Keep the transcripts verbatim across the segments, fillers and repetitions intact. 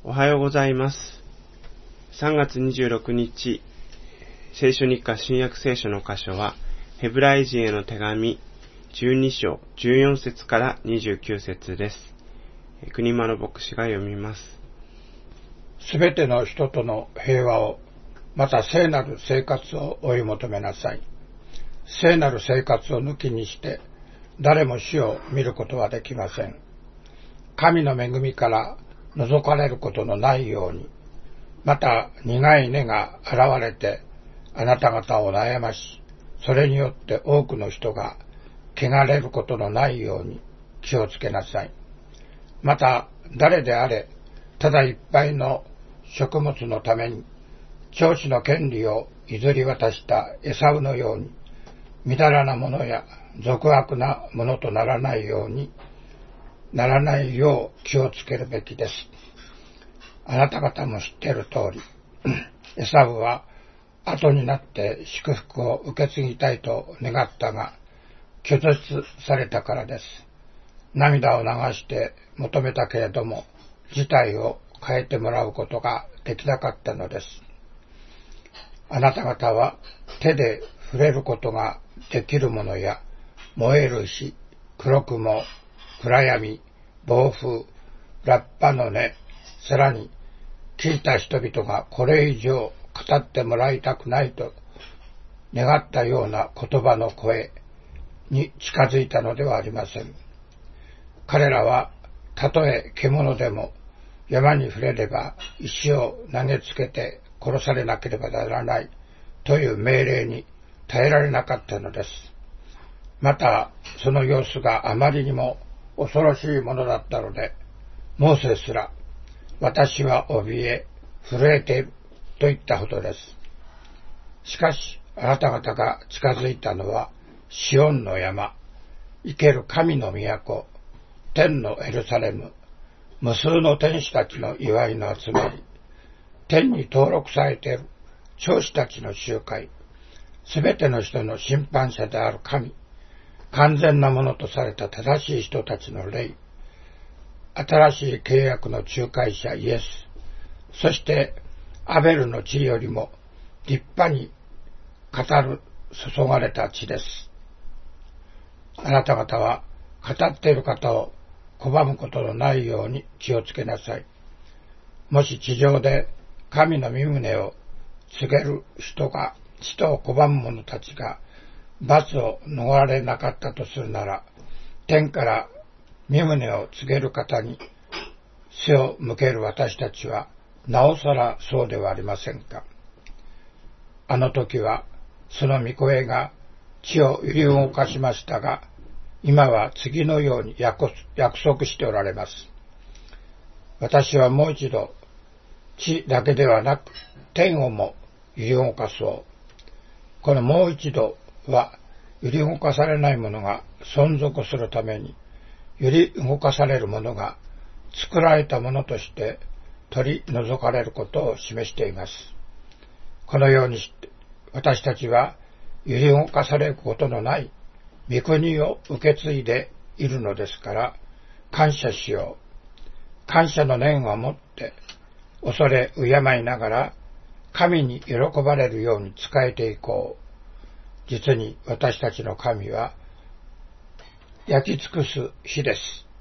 おはようございます。さんがつにじゅうろくにち、聖書日課新約聖書の箇所は、ヘブライ人への手紙じゅうにしょうじゅうよんせつからにじゅうきゅうせつです。国間牧師が読みます。 すべての人との平和を、また聖なる生活を追い求めなさい。聖なる生活を抜きにして、誰も死を見ることはできません。神の恵みから覗かれることのないように、また苦い根が現れてあなた方を悩まし、それによって多くの人が汚れることのないように気をつけなさい。また誰であれ、ただいっぱいの食物のために長子の権利を譲り渡したエサウのように、みだらなものや俗悪なものとならないようにならないよう気をつけるべきです。あなた方も知っている通り、エサウは後になって祝福を受け継ぎたいと願ったが、拒絶されたからです。涙を流して求めたけれども、事態を変えてもらうことができなかったのです。あなた方は手で触れることができるものや、燃える火、黒雲、暗闇、暴風、ラッパの音、さらに聞いた人々がこれ以上語ってもらいたくないと願ったような言葉の声に近づいたのではありません。彼らはたとえ獣でも山に触れれば石を投げつけて殺されなければならないという命令に耐えられなかったのです。またその様子があまりにも恐ろしいものだったので、モーセすら私は怯え震えていると言ったほどです。しかしあなた方が近づいたのはシオンの山、生ける神の都、天のエルサレム、無数の天使たちの祝いの集まり、天に登録されている長子たちの集会、すべての人の審判者である神、完全なものとされた正しい人たちの霊、新しい契約の仲介者イエス、そしてアベルの血よりも立派に語る注がれた血です。あなた方は語っている方を拒むことのないように気をつけなさい。もし地上で神の御胸を告げる人が使徒を拒む者たちが罰を逃れなかったとするなら、天から御胸を告げる方に背を向ける私たちはなおさらそうではありませんか。あの時はその御声が地を揺り動かしましたが、今は次のように約束しておられます。私はもう一度地だけではなく天をも揺り動かそう。このもう一度は揺り動かされないものが存続するために、揺り動かされるものが作られたものとして取り除かれることを示しています。このようにして私たちは揺り動かされることのない御国を受け継いでいるのですから、感謝しよう。感謝の念を持って恐れ敬いながら神に喜ばれるように仕えていこう。実に私たちの神は焼き尽くす日です。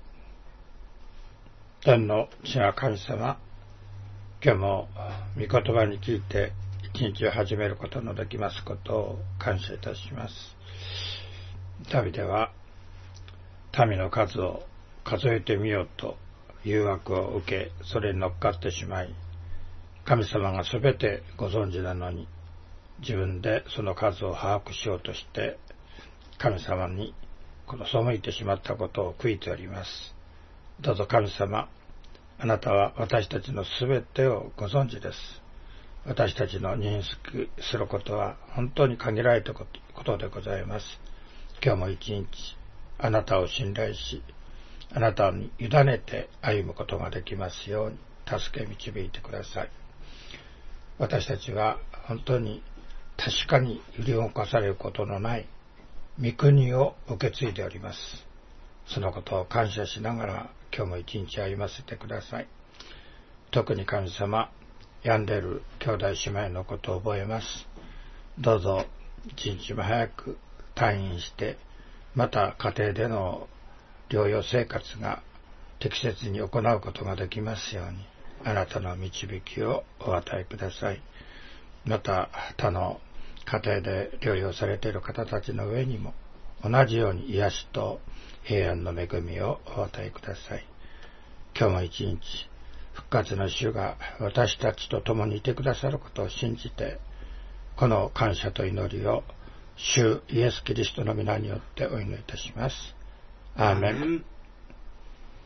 天の地が神様、今日も御言葉に聞いて一日を始めることのできますことを感謝いたします。ダビデは民の数を数えてみようと誘惑を受け、それに乗っかってしまい、神様がすべてご存知なのに自分でその数を把握しようとして神様にこの背いてしまったことを悔いております。どうぞ神様、あなたは私たちのすべてをご存知です。私たちの認識することは本当に限られたことでございます。今日も一日あなたを信頼し、あなたに委ねて歩むことができますように助け導いてください。私たちは本当に確かに揺り動かされることのない御国を受け継いでおります。そのことを感謝しながら今日も一日歩ませてください。 特に神様、病んでいる兄弟姉妹のことを覚えます。どうぞ一日も早く退院して、また家庭での療養生活が適切に行うことができますように、あなたの導きをお与えください。また他の家庭で療養されている方たちの上にも同じように癒しと平安の恵みをお与えください。今日も一日復活の主が私たちと共にいてくださることを信じて、この感謝と祈りを主イエス・キリストの皆によってお祈りいたします。アーメン。